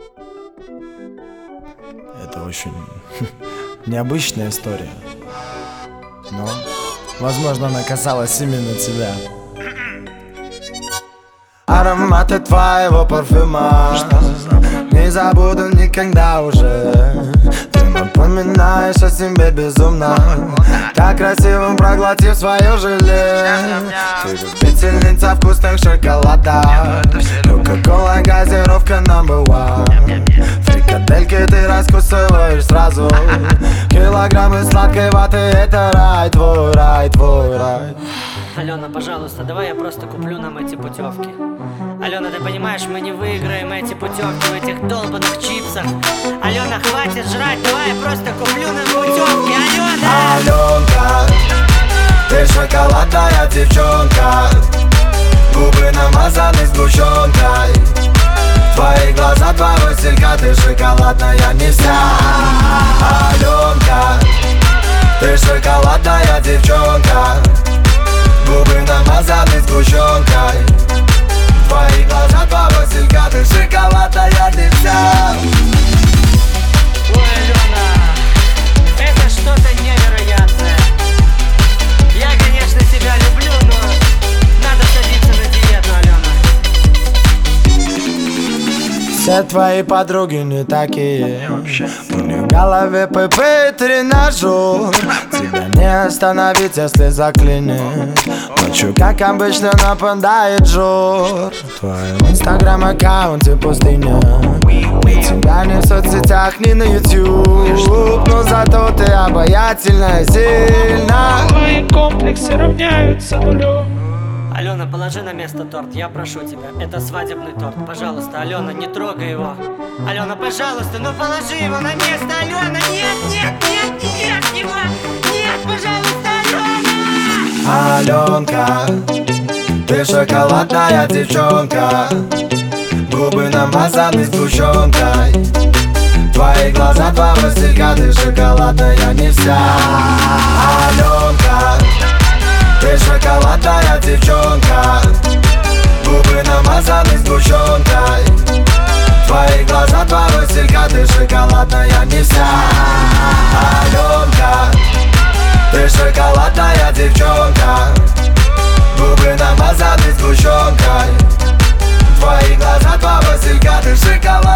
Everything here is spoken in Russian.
Это очень необычная история, но, возможно, она касалась именно тебя. Ароматы твоего парфюма не забуду никогда уже. Ты напоминаешь о себе безумно, так красивым проглотив свое желе. Ты любительница вкусных шоколадов, кока-кола, газировка number one. Фрикадельки ты раскусываешь сразу, килограммы сладкой ваты, это рай твой, рай твой, рай. Алена, пожалуйста, давай я просто куплю нам эти путевки. Алена, ты понимаешь, мы не выиграем эти путевки в этих долбанных чипсах. Алена, хватит жрать, давай я просто куплю нам путевки. Алена! Аленка, ты шоколадная девчонка, губы намазаны сгущенкой. Твои глаза, два василька, ты шоколадная не вся. Аленка, ты шоколадная девчонка, губы намазаны сгущенкой. Твои глаза, два василька, ты шоколадная не вся. Ой, Алена, это что-то невероятное. Я, конечно, тебя люблю, но надо садиться на диету, Алена. Все твои подруги не такие, у них в голове ПП тренажер. Тебя не остановить, если заклинит. Ночью, как обычно, нападает жор. В твоем инстаграм-аккаунте пустыня, и тебя не в соцсетях, ни на YouTube, но зато ты обаятельна и сильна. Твои комплексы равняются нулю. Алена, положи на место торт, я прошу тебя. Это свадебный торт, пожалуйста, Алена, не трогай его. Алена, пожалуйста, ну положи его на место, Алена. Нет, нет, нет, нет, его. Нет, пожалуйста, Алена. Аленка, ты шоколадная девчонка, губы намазаны сгущенкой. Твои глаза, два василька, ты шоколадная не вся. Аленка, ты шоколадная девчонка, губы намазаны сгущенкой. Твои глаза, два василька, ты шоколадная не вся. Аленка, ты шоколадная девчонка, губы намазаны сгущенкой. Твои глаза, два василька, ты шоколадная.